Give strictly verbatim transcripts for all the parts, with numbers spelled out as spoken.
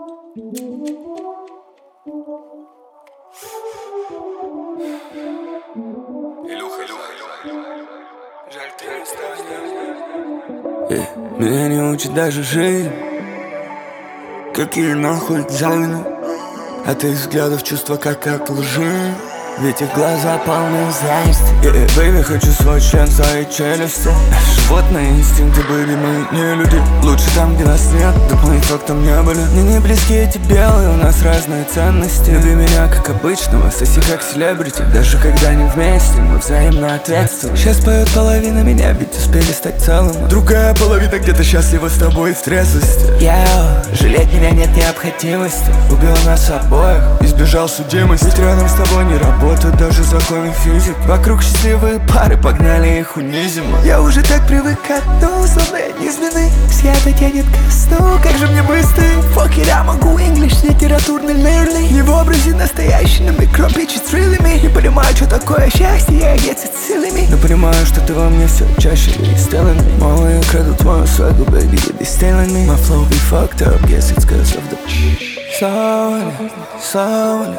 Илюха, Илюха, Илюха. Жаль, ты не станешь. Yeah. Меня не учит даже жизнь. Какие нахуй экзамены? От их взглядов чувства как от лжи. Ведь их глаза полны зависти. Yeah, baby, хочу свой член, свои челюсти. Животные инстинкты были мы не люди. Лучше там, где нас нет, да мы фактом не были. Мне не близки эти белые, у нас разные ценности. Люби меня как обычного, соси как селебрити. Даже когда не вместе, мы взаимно ответственны. Сейчас поет половина меня, ведь успели стать целым. Другая половина где-то счастлива с тобой в трезвости. Я, жалеть меня нет необходимости. Убил нас обоих, избежал судимости. Ведь рядом с тобой не работают даже законы физик. Вокруг счастливые пары, погнали их унизим. Я уже так привык к одну, словно я низменный. Свято тянет ко сну, как же мне быстро. Fuck it, я могу English, литературный лирли. Не в образе настоящий, на микро bitches thrilling. Не понимаю, что такое счастье, я одет с силами. Но понимаю, что ты во мне все чаще и stealing me. Малые крадут мою свагу, baby, you be stealing me. My flow be fucked up, guess it's cause of the slowly, slowly,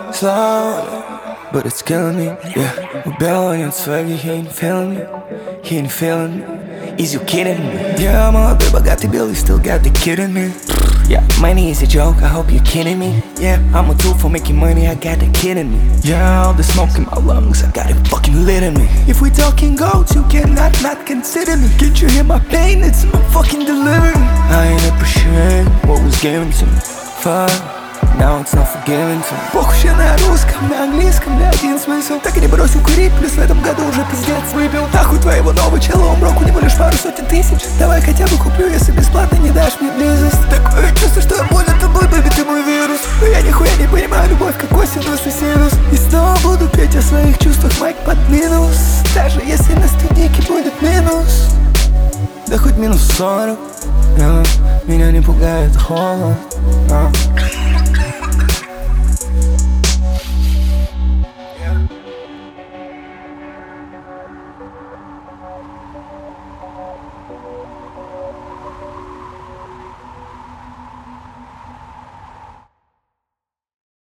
slowly, but it's killing me, yeah. У белого нет сваги, he ain't feeling me, he ain't feeling me. Is you kidding me? Yeah, молодой, богатый, белый, still got the kid in me. Yeah, money is a joke, I hope you're kidding me. Yeah, I'm a tool for making money, I got the kid in me. Yeah, all the smoke in my lungs, I got it fucking lit in me. If we talking goats, you cannot not consider me. Can't you hear my pain? It's my fucking delivery. I ain't appreciate what was given to me. Fuck, now it's not forgiven to me. Похуй я на русском, на английском, да один смысл. Так и не бросил курить, плюс в этом году уже пиздец выпил. Нахуй твоего нового чела, умроку не лишь пару сотен тысяч. Давай хотя бы куплю, если бесплатно не дашь мне близость. Такое чувство, что я болен тобой, бэби, ты мой вирус. Но я нихуя не понимаю любовь, как косинус и синус. И снова буду петь о своих чувствах, майк под минус. Даже если на студийке будет минус. Да хоть минус сорок, yeah. Меня не пугает холод, yeah.